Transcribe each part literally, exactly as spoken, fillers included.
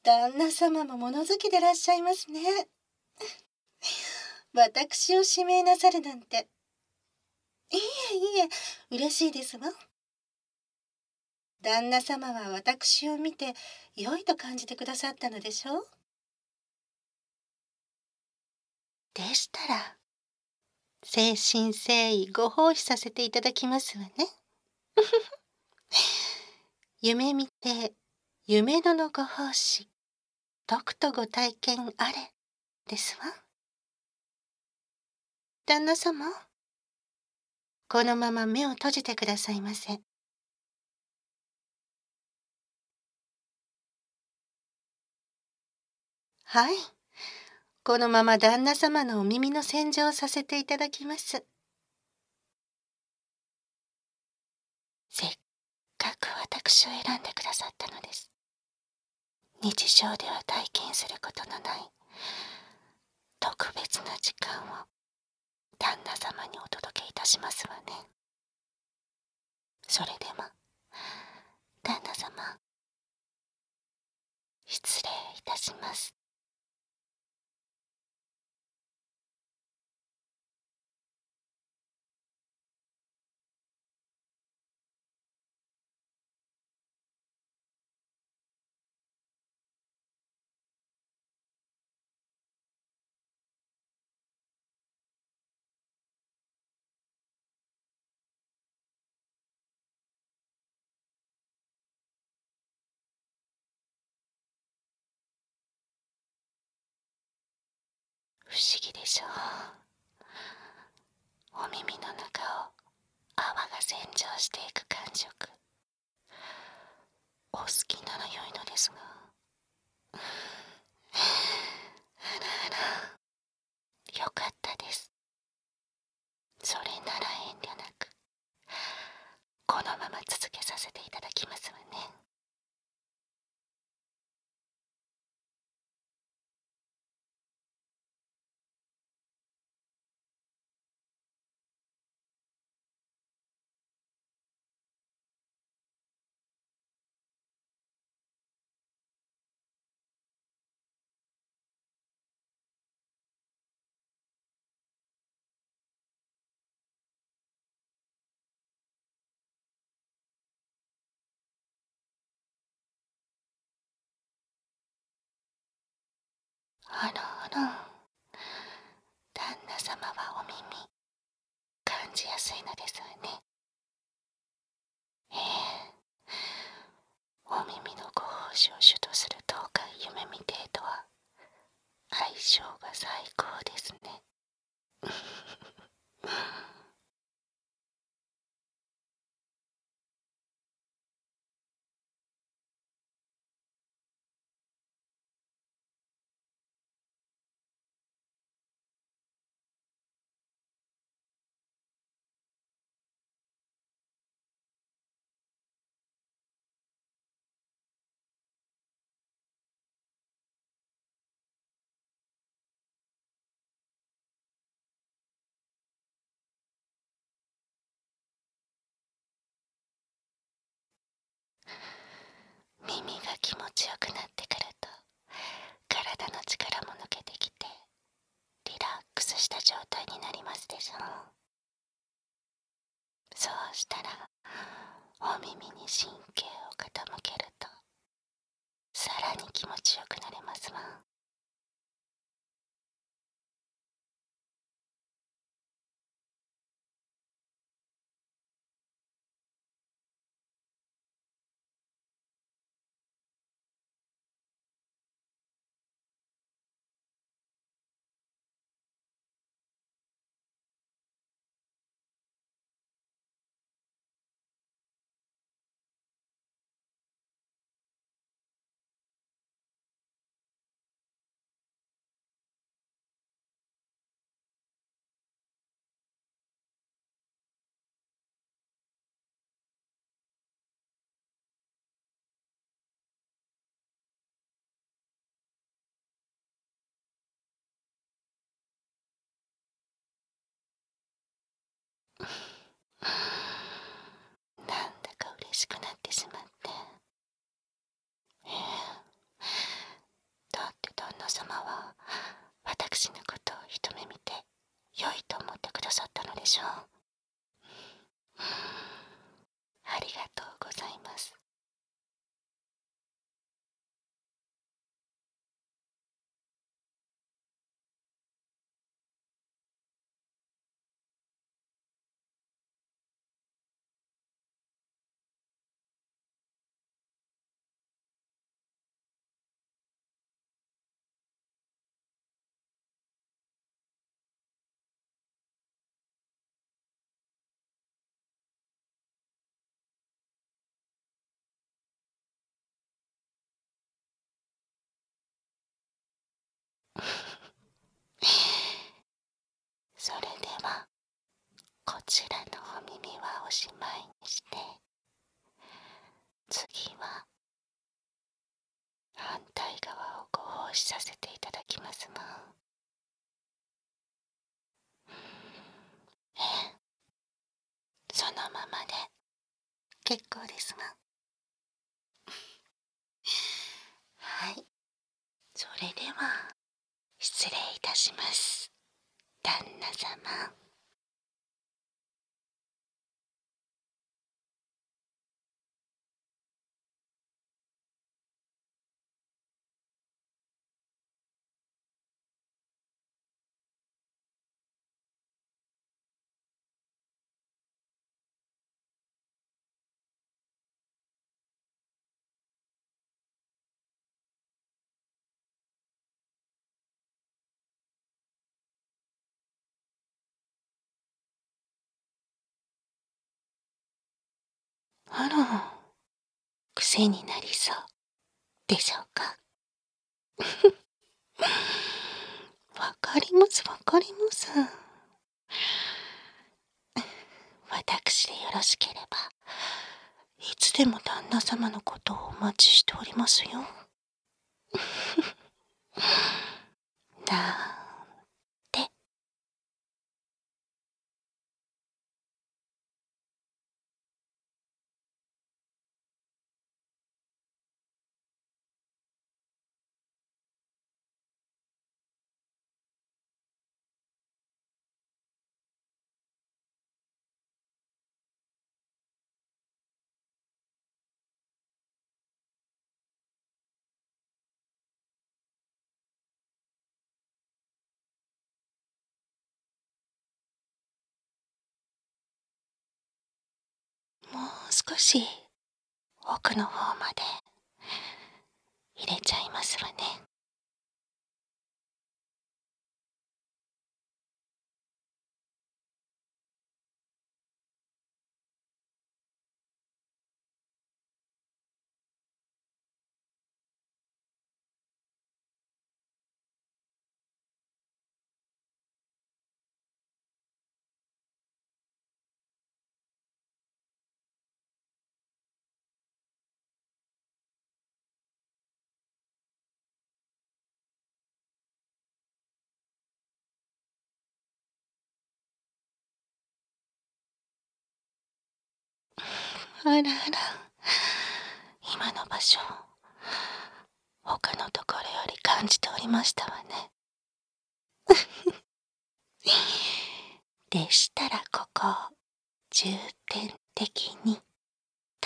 旦那様も物好きでらっしゃいますね。私を指名なさるなんて。いえいえ、嬉しいですわ。旦那様は私を見て良いと感じてくださったのでしょう。でしたら、誠心誠意ご奉仕させていただきますわね。夢見て、夢ののご奉仕、とくとご体験あれ、ですわ。旦那様、このまま目を閉じてくださいませ。はい。このまま旦那様のお耳の洗浄をさせていただきます。せっかく私を選んでくださったのです。日常では体験することのない特別な時間を旦那様にお届けいたしますわね。それでは、旦那様、失礼いたします。不思議でしょう。お耳の中を泡が洗浄していく感触。お好きなら良いのですが。あらあら、よかったです。それなら遠慮なく、このまま続けさせていただきますわね。あらあら、旦那様はお耳感じやすいのですわね。ええ、お耳のご奉仕を主とする東海夢見亭とは相性が最高ですね。耳が気持ちよくなってくると体の力も抜けてきてリラックスした状態になりますでしょう。そうしたらお耳に神経を傾けるとさらに気持ちよくなれますわ。 でしょう。ありがとうございます。それではこちらのお耳はおしまいにして、次は反対側をご奉仕させていただきますわ。ええ、そのままで結構ですわ。はい、それでは失礼いたします、旦那様。あら、癖になりそうでしょうか。わかりますわかります。私でよろしければいつでも旦那様のことをお待ちしておりますよ。なんて。もう少し奥の方まで入れちゃいますわね。あらあら、今の場所他のところより感じておりましたわね。でしたらここを重点的にと。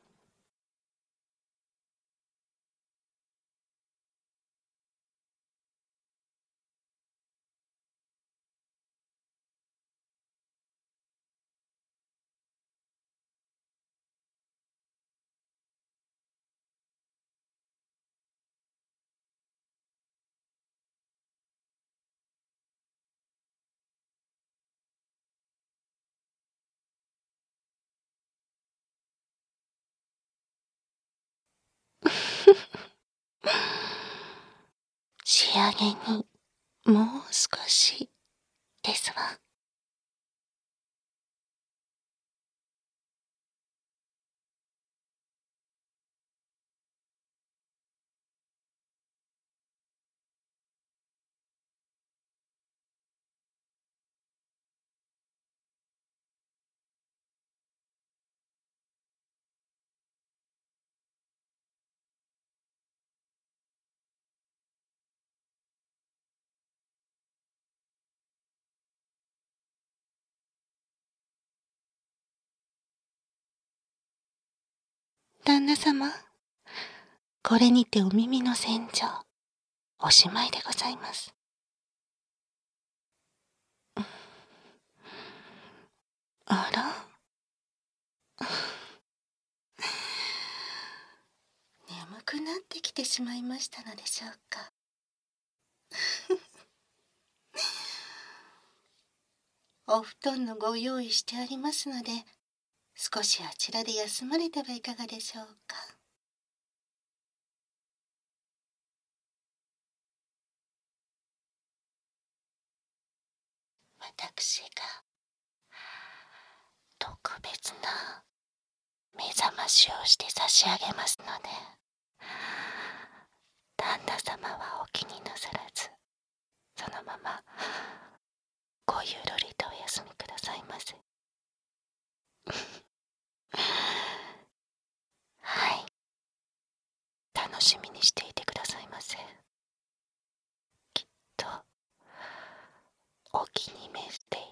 仕上げにもう少しですわ。 旦那様、これにてお耳の洗浄おしまいでございます。あら眠くなってきてしまいましたのでしょうか。お布団のご用意してありますので、少しあちらで休まれてはいかがでしょうか。私が特別な目覚ましをして差し上げますので、旦那様はお気になさらず、そのままごゆるりとお休みくださいませ。はい、楽しみにしていてくださいませ。きっとお気に召してい